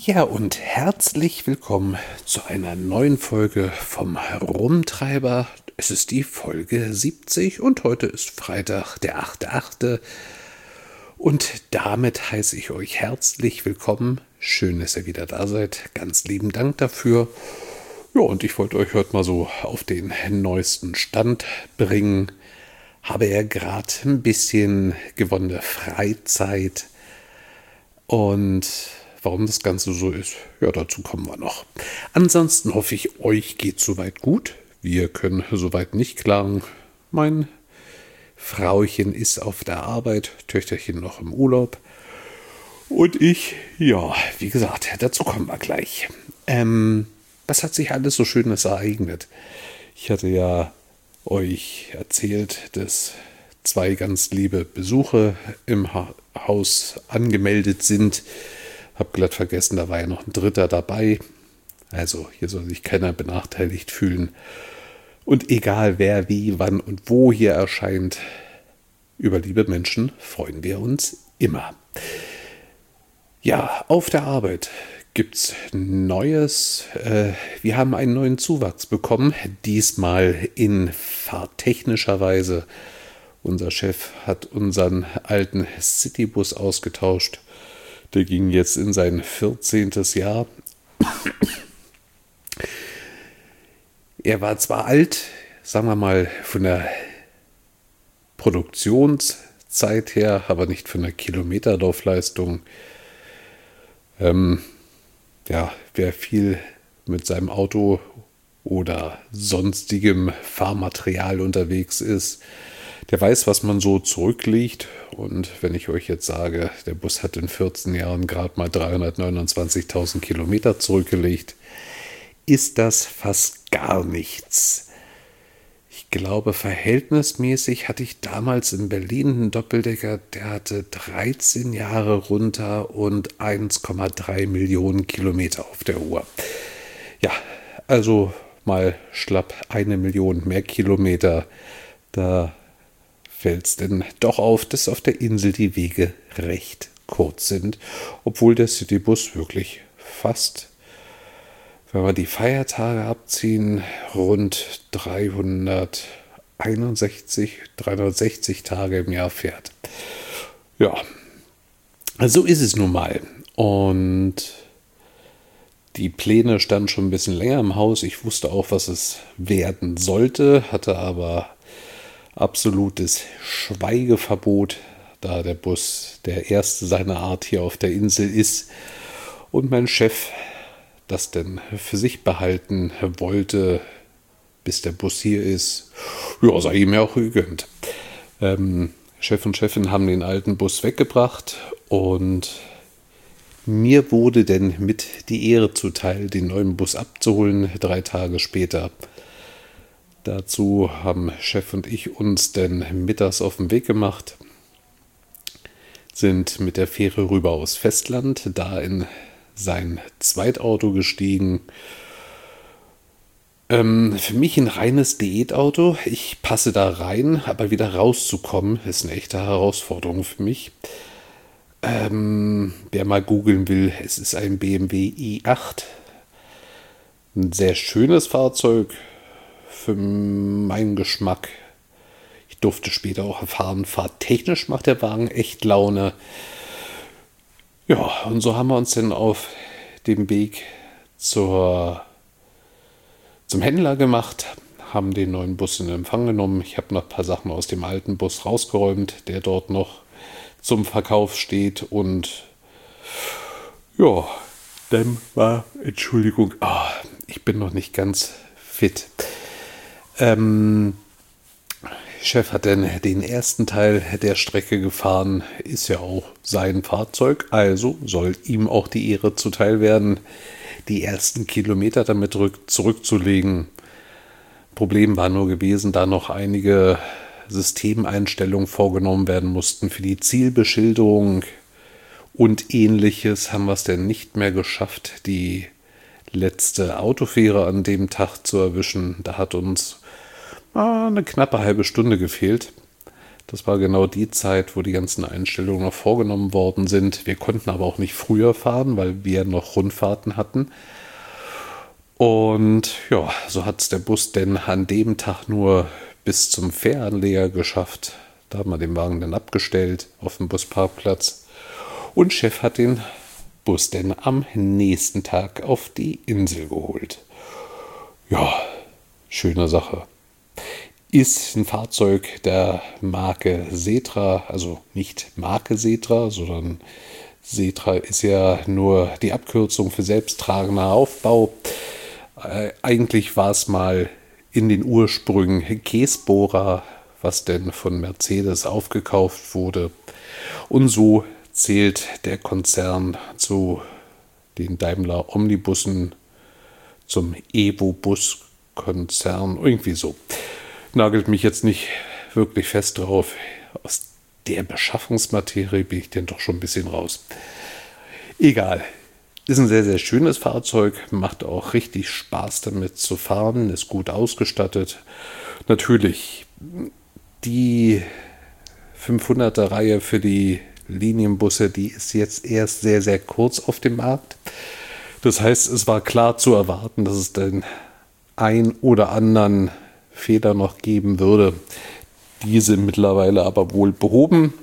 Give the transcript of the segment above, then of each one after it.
Ja, und herzlich willkommen zu einer neuen Folge vom Rumtreiber. Es ist die Folge 70 und heute ist Freitag, der 8.8. Und damit heiße ich euch herzlich willkommen. Schön, dass ihr wieder da seid. Ganz lieben Dank dafür. Ja, und ich wollte euch heute mal so auf den neuesten Stand bringen. Habe ja gerade ein bisschen gewonnene Freizeit. Und warum das Ganze so ist, ja, dazu kommen wir noch. Ansonsten hoffe ich, euch geht soweit gut. Wir können soweit nicht klagen. Mein Frauchen ist auf der Arbeit, Töchterchen noch im Urlaub. Und ich, ja, wie gesagt, dazu kommen wir gleich. Was hat sich alles so Schönes ereignet? Ich hatte ja euch erzählt, dass zwei ganz liebe Besuche im Haus angemeldet sind. Hab glatt vergessen, da war ja noch ein dritter dabei. Also hier soll sich keiner benachteiligt fühlen. Und egal wer, wie, wann und wo hier erscheint, über liebe Menschen freuen wir uns immer. Ja, auf der Arbeit gibt's Neues. Wir haben einen neuen Zuwachs bekommen, diesmal in fahrtechnischer Weise. Unser Chef hat unseren alten Citybus ausgetauscht. Der ging jetzt in sein 14. Jahr. Er war zwar alt, sagen wir mal von der Produktionszeit her, aber nicht von der Kilometerlaufleistung. Wer viel mit seinem Auto oder sonstigem Fahrmaterial unterwegs ist, der weiß, was man so zurücklegt. Und wenn ich euch jetzt sage, der Bus hat in 14 Jahren gerade mal 329.000 Kilometer zurückgelegt, ist das fast gar nichts. Ich glaube, verhältnismäßig hatte ich damals in Berlin einen Doppeldecker, der hatte 13 Jahre runter und 1,3 Millionen Kilometer auf der Uhr. Ja, also mal schlapp 1 Million mehr Kilometer. Da fällt es denn doch auf, dass auf der Insel die Wege recht kurz sind, obwohl der Citybus wirklich fast, wenn wir die Feiertage abziehen, rund 360 Tage im Jahr fährt. Ja, so ist es nun mal. Und die Pläne standen schon ein bisschen länger im Haus. Ich wusste auch, was es werden sollte, hatte aber absolutes Schweigeverbot, da der Bus der erste seiner Art hier auf der Insel ist und mein Chef das denn für sich behalten wollte, bis der Bus hier ist. Ja, sei ihm ja auch gegönnt. Chef und Chefin haben den alten Bus weggebracht und mir wurde denn mit die Ehre zuteil, den neuen Bus abzuholen, 3 Tage später. Dazu haben Chef und ich uns denn mittags auf den Weg gemacht, sind mit der Fähre rüber aus Festland, da in sein Zweitauto gestiegen. Für mich ein reines Diätauto. Ich passe da rein, aber wieder rauszukommen, ist eine echte Herausforderung für mich. Wer mal googeln will, es ist ein BMW i8. Ein sehr schönes Fahrzeug. Für meinen Geschmack. Ich durfte später auch erfahren, fahrtechnisch macht der Wagen echt Laune. Ja, und so haben wir uns dann auf dem Weg zum Händler gemacht, haben den neuen Bus in Empfang genommen. Ich habe noch ein paar Sachen aus dem alten Bus rausgeräumt, der dort noch zum Verkauf steht. Und ja, dann war, Entschuldigung, ich bin noch nicht ganz fit. Chef hat dann den ersten Teil der Strecke gefahren, ist ja auch sein Fahrzeug, also soll ihm auch die Ehre zuteil werden, die ersten Kilometer damit zurückzulegen. Problem war nur gewesen, da noch einige Systemeinstellungen vorgenommen werden mussten für die Zielbeschilderung und ähnliches, haben wir es denn nicht mehr geschafft, die letzte Autofähre an dem Tag zu erwischen. Da hat uns eine knappe halbe Stunde gefehlt. Das war genau die Zeit, wo die ganzen Einstellungen noch vorgenommen worden sind. Wir konnten aber auch nicht früher fahren, weil wir noch Rundfahrten hatten. Und ja, so hat es der Bus denn an dem Tag nur bis zum Fähranleger geschafft. Da haben wir den Wagen dann abgestellt auf dem Busparkplatz. Und Chef hat den Bus denn am nächsten Tag auf die Insel geholt. Ja, schöne Sache. Ist ein Fahrzeug der Marke Setra, also nicht Marke Setra, sondern Setra ist ja nur die Abkürzung für selbsttragender Aufbau. Eigentlich war es mal in den Ursprüngen Käsbohrer, was denn von Mercedes aufgekauft wurde. Und so zählt der Konzern zu den Daimler Omnibussen, zum Evo-Bus-Konzern, irgendwie so. Nagelt mich jetzt nicht wirklich fest drauf. Aus der Beschaffungsmaterie bin ich denn doch schon ein bisschen raus. Egal. Ist ein sehr, sehr schönes Fahrzeug, macht auch richtig Spaß damit zu fahren, ist gut ausgestattet. Natürlich, die 500er-Reihe für die Linienbusse, die ist jetzt erst sehr, sehr kurz auf dem Markt. Das heißt, es war klar zu erwarten, dass es den ein oder anderen Fehler noch geben würde. Die sind mittlerweile aber wohl behoben.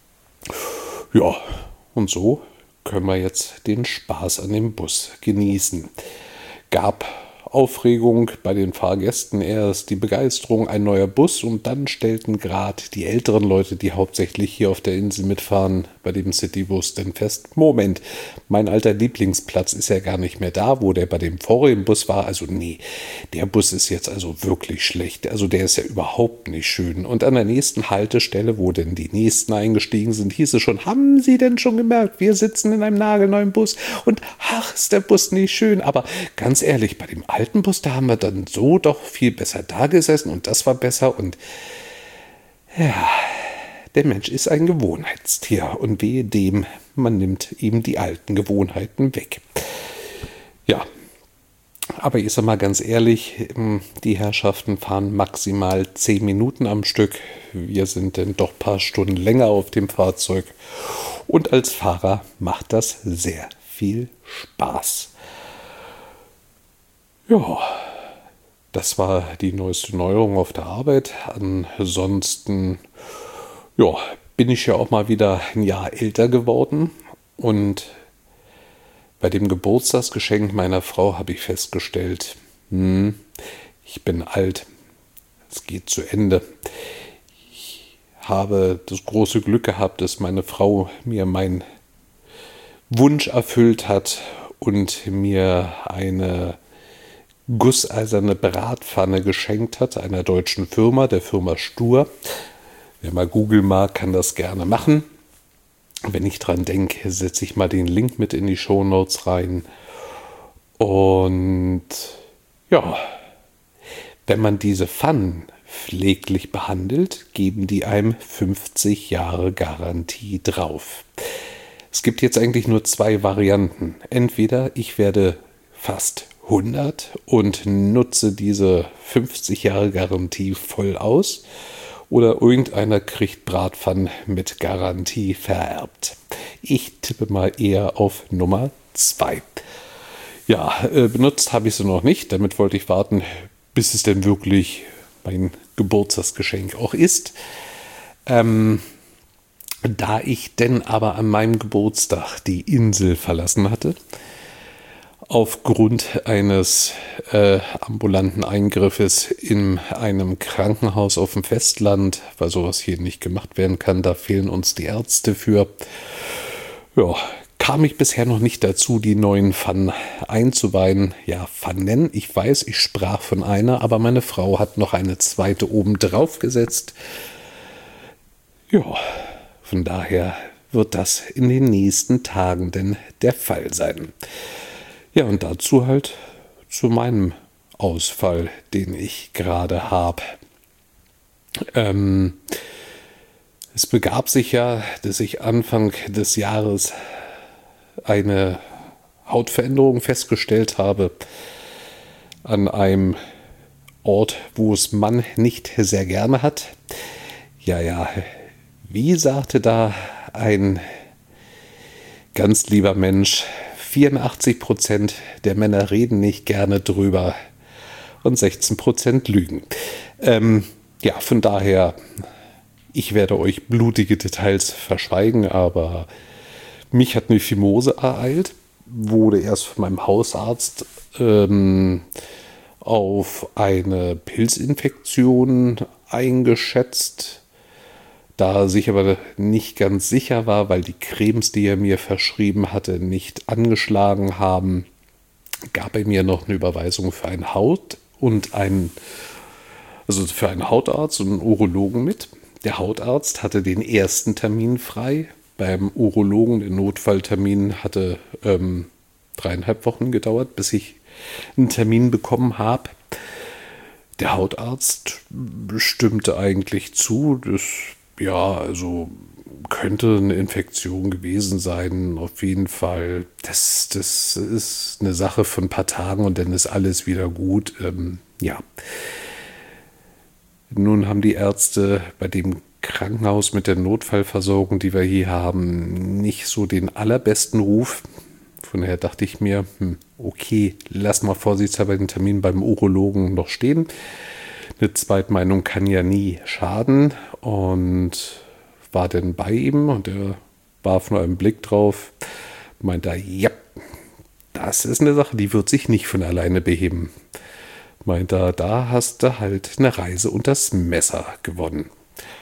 Ja, und so können wir jetzt den Spaß an dem Bus genießen. Gab Aufregung bei den Fahrgästen, erst die Begeisterung, ein neuer Bus, und dann stellten gerade die älteren Leute, die hauptsächlich hier auf der Insel mitfahren, bei dem Citybus dann fest: Moment, mein alter Lieblingsplatz ist ja gar nicht mehr da, wo der bei dem vorigen Bus war. Also nee, der Bus ist jetzt also wirklich schlecht. Also der ist ja überhaupt nicht schön. Und an der nächsten Haltestelle, wo denn die nächsten eingestiegen sind, hieß es schon: Haben Sie denn schon gemerkt, wir sitzen in einem nagelneuen Bus und ach, ist der Bus nicht schön. Aber ganz ehrlich, bei dem alten Bus, da haben wir dann so doch viel besser da gesessen und das war besser. Und ja, der Mensch ist ein Gewohnheitstier und wehe dem, man nimmt ihm die alten Gewohnheiten weg. Ja, aber ich sag mal ganz ehrlich, die Herrschaften fahren maximal 10 Minuten am Stück. Wir sind dann doch ein paar Stunden länger auf dem Fahrzeug und als Fahrer macht das sehr viel Spaß. Ja, das war die neueste Neuerung auf der Arbeit. Ansonsten, ja, bin ich ja auch mal wieder ein Jahr älter geworden. Und bei dem Geburtstagsgeschenk meiner Frau habe ich festgestellt, ich bin alt. Es geht zu Ende. Ich habe das große Glück gehabt, dass meine Frau mir meinen Wunsch erfüllt hat und mir eine gusseiserne Bratpfanne geschenkt hat, einer deutschen Firma, der Firma Stur. Wer mal googeln mag, kann das gerne machen. Wenn ich dran denke, setze ich mal den Link mit in die Shownotes rein. Und ja, wenn man diese Pfannen pfleglich behandelt, geben die einem 50 Jahre Garantie drauf. Es gibt jetzt eigentlich nur 2 Varianten. Entweder ich werde fast 100 und nutze diese 50 Jahre Garantie voll aus, oder irgendeiner kriegt Bratpfannen mit Garantie vererbt. Ich tippe mal eher auf Nummer 2. Ja, benutzt habe ich sie noch nicht. Damit wollte ich warten, bis es denn wirklich mein Geburtstagsgeschenk auch ist. Da ich denn aber an meinem Geburtstag die Insel verlassen hatte, aufgrund eines ambulanten Eingriffes in einem Krankenhaus auf dem Festland, weil sowas hier nicht gemacht werden kann, da fehlen uns die Ärzte für. Ja, kam ich bisher noch nicht dazu, die neuen Pfannen einzuweihen. Ja, Pfannen, ich weiß, ich sprach von einer, aber meine Frau hat noch eine zweite oben drauf gesetzt. Ja, von daher wird das in den nächsten Tagen denn der Fall sein. Ja, und dazu halt zu meinem Ausfall, den ich gerade habe. Es begab sich ja, dass ich Anfang des Jahres eine Hautveränderung festgestellt habe an einem Ort, wo es man nicht sehr gerne hat. ja, wie sagte da ein ganz lieber Mensch, 84% der Männer reden nicht gerne drüber und 16% lügen. Ja, von daher, ich werde euch blutige Details verschweigen, aber mich hat eine Phimose ereilt, wurde erst von meinem Hausarzt auf eine Pilzinfektion eingeschätzt. Da sich aber nicht ganz sicher war, weil die Cremes, die er mir verschrieben hatte, nicht angeschlagen haben, gab er mir noch eine Überweisung für einen für einen Hautarzt und einen Urologen mit. Der Hautarzt hatte den ersten Termin frei. Beim Urologen, der Notfalltermin, hatte 3,5 Wochen gedauert, bis ich einen Termin bekommen habe. Der Hautarzt stimmte eigentlich zu, also könnte eine Infektion gewesen sein, auf jeden Fall. Das ist eine Sache von ein paar Tagen und dann ist alles wieder gut. Ja. Nun haben die Ärzte bei dem Krankenhaus mit der Notfallversorgung, die wir hier haben, nicht so den allerbesten Ruf. Von daher dachte ich mir, okay, lass mal vorsichtshalber den Termin beim Urologen noch stehen. Eine Zweitmeinung kann ja nie schaden und war dann bei ihm und er warf nur einen Blick drauf, meinte, ja, das ist eine Sache, die wird sich nicht von alleine beheben. Meinte, da hast du halt eine Reise und das Messer gewonnen.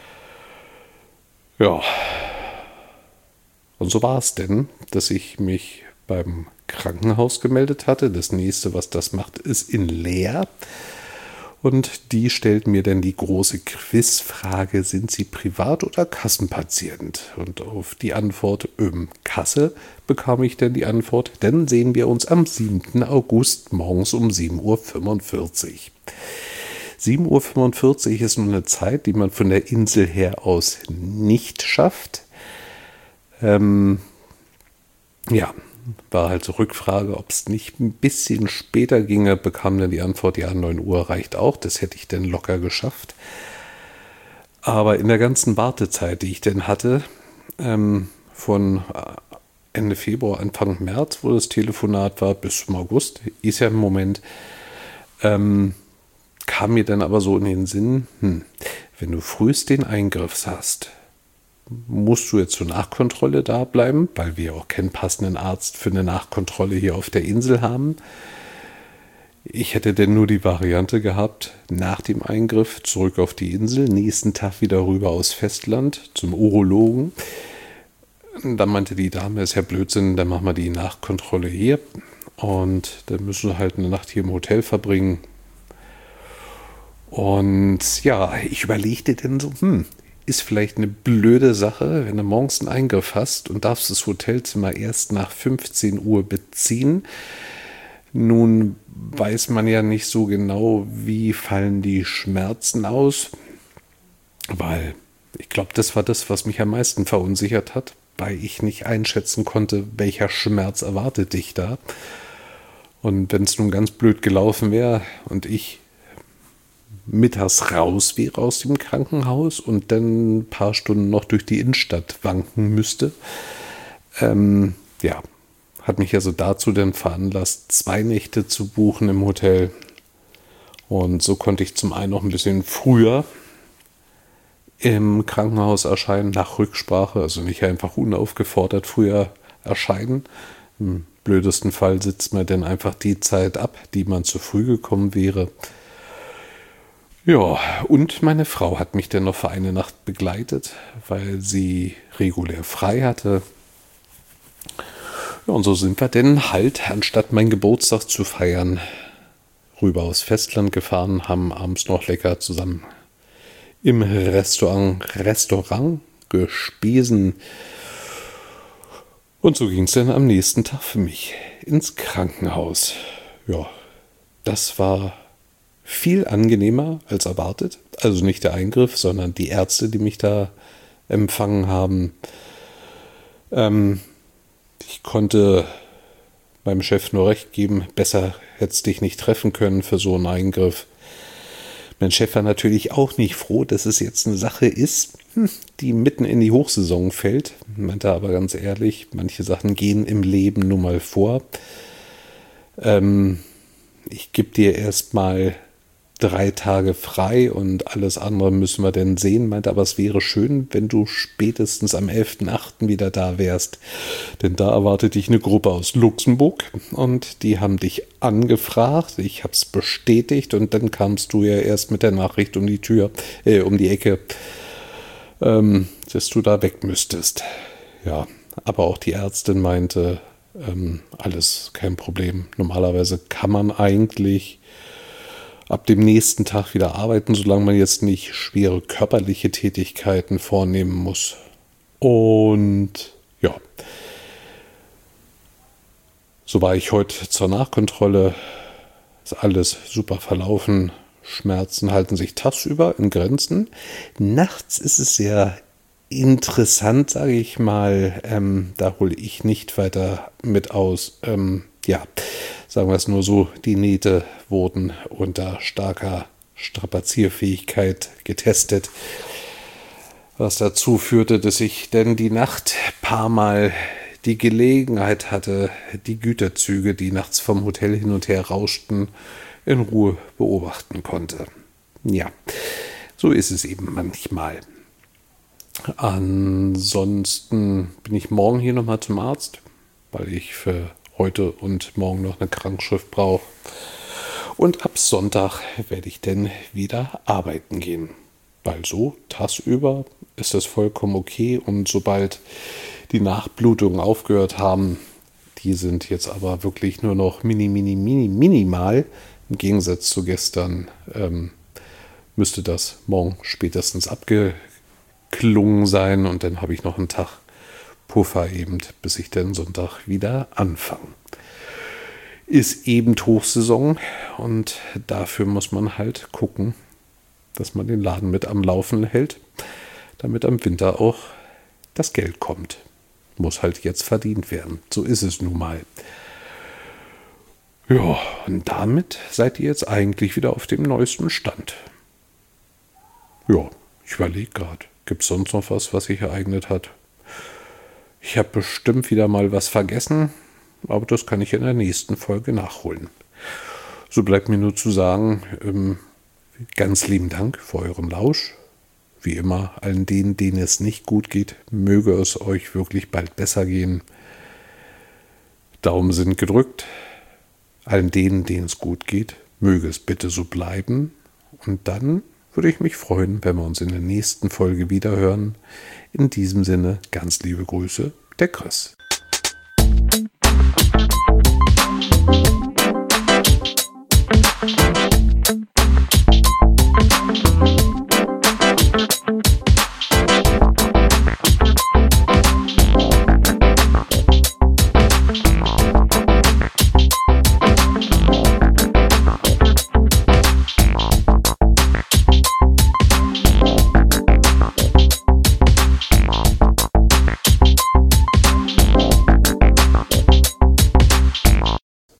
Ja, und so war es denn, dass ich mich beim Krankenhaus gemeldet hatte. Das nächste, was das macht, ist in Leer. Und die stellt mir dann die große Quizfrage, sind Sie Privat- oder Kassenpatient? Und auf die Antwort, Kasse, bekam ich dann die Antwort, dann sehen wir uns am 7. August morgens um 7:45 Uhr. 7:45 Uhr ist nur eine Zeit, die man von der Insel her aus nicht schafft. War halt so Rückfrage, ob es nicht ein bisschen später ginge, bekam dann die Antwort, ja, 9 Uhr reicht auch, das hätte ich dann locker geschafft. Aber in der ganzen Wartezeit, die ich dann hatte, von Ende Februar, Anfang März, wo das Telefonat war, bis zum August, ist ja im Moment, kam mir dann aber so in den Sinn, wenn du frühest den Eingriff hast, musst du jetzt zur Nachkontrolle da bleiben, weil wir auch keinen passenden Arzt für eine Nachkontrolle hier auf der Insel haben. Ich hätte denn nur die Variante gehabt, nach dem Eingriff zurück auf die Insel, nächsten Tag wieder rüber aus Festland zum Urologen. Dann meinte die Dame, ist ja Blödsinn, dann machen wir die Nachkontrolle hier und dann müssen wir halt eine Nacht hier im Hotel verbringen. Und ja, ich überlegte dann so, ist vielleicht eine blöde Sache, wenn du morgens einen Eingriff hast und darfst das Hotelzimmer erst nach 15 Uhr beziehen. Nun weiß man ja nicht so genau, wie fallen die Schmerzen aus, weil ich glaube, das war das, was mich am meisten verunsichert hat, weil ich nicht einschätzen konnte, welcher Schmerz erwartet dich da. Und wenn es nun ganz blöd gelaufen wäre und ich mittags raus wäre aus dem Krankenhaus und dann ein paar Stunden noch durch die Innenstadt wanken müsste. Hat mich also dazu dann veranlasst, 2 Nächte zu buchen im Hotel. Und so konnte ich zum einen noch ein bisschen früher im Krankenhaus erscheinen, nach Rücksprache, also nicht einfach unaufgefordert früher erscheinen. Im blödesten Fall sitzt man dann einfach die Zeit ab, die man zu früh gekommen wäre. Ja, und meine Frau hat mich dann noch für eine Nacht begleitet, weil sie regulär frei hatte. Ja, und so sind wir denn halt, anstatt meinen Geburtstag zu feiern, rüber aus Festland gefahren, haben abends noch lecker zusammen im Restaurant gespesen. Und so ging es dann am nächsten Tag für mich ins Krankenhaus. Ja, das war viel angenehmer als erwartet. Also nicht der Eingriff, sondern die Ärzte, die mich da empfangen haben. Ich konnte meinem Chef nur recht geben, besser hätte es dich nicht treffen können für so einen Eingriff. Mein Chef war natürlich auch nicht froh, dass es jetzt eine Sache ist, die mitten in die Hochsaison fällt. Meinte aber ganz ehrlich, manche Sachen gehen im Leben nun mal vor. Ich gebe dir erstmal 3 Tage frei und alles andere müssen wir denn sehen. Meinte aber, es wäre schön, wenn du spätestens am 11.8. wieder da wärst. Denn da erwartet dich eine Gruppe aus Luxemburg und die haben dich angefragt. Ich habe es bestätigt und dann kamst du ja erst mit der Nachricht um die Ecke, dass du da weg müsstest. Ja, aber auch die Ärztin meinte, alles kein Problem. Normalerweise kann man eigentlich ab dem nächsten Tag wieder arbeiten, solange man jetzt nicht schwere körperliche Tätigkeiten vornehmen muss. Und ja, so war ich heute zur Nachkontrolle. Ist alles super verlaufen. Schmerzen halten sich tagsüber in Grenzen. Nachts ist es sehr interessant, sage ich mal. Da hole ich nicht weiter mit aus. Sagen wir es nur so, die Nähte wurden unter starker Strapazierfähigkeit getestet, was dazu führte, dass ich denn die Nacht paar Mal die Gelegenheit hatte, die Güterzüge, die nachts vom Hotel hin und her rauschten, in Ruhe beobachten konnte. Ja, so ist es eben manchmal. Ansonsten bin ich morgen hier nochmal zum Arzt, weil ich für heute und morgen noch eine Krankschrift brauche. Und ab Sonntag werde ich dann wieder arbeiten gehen. Weil so tagsüber ist das vollkommen okay. Und sobald die Nachblutungen aufgehört haben, die sind jetzt aber wirklich nur noch minimal. Im Gegensatz zu gestern müsste das morgen spätestens abgeklungen sein. Und dann habe ich noch einen Tag Puffer eben, bis ich dann Sonntag wieder anfange. Ist eben Hochsaison und dafür muss man halt gucken, dass man den Laden mit am Laufen hält, damit am Winter auch das Geld kommt. Muss halt jetzt verdient werden. So ist es nun mal. Ja, und damit seid ihr jetzt eigentlich wieder auf dem neuesten Stand. Ja, ich überlege gerade, gibt es sonst noch was sich ereignet hat? Ich habe bestimmt wieder mal was vergessen, aber das kann ich in der nächsten Folge nachholen. So bleibt mir nur zu sagen, ganz lieben Dank für euren Lausch. Wie immer, allen denen es nicht gut geht, möge es euch wirklich bald besser gehen. Daumen sind gedrückt. Allen denen es gut geht, möge es bitte so bleiben. Und dann würde ich mich freuen, wenn wir uns in der nächsten Folge wieder hören. In diesem Sinne, ganz liebe Grüße, der Chris.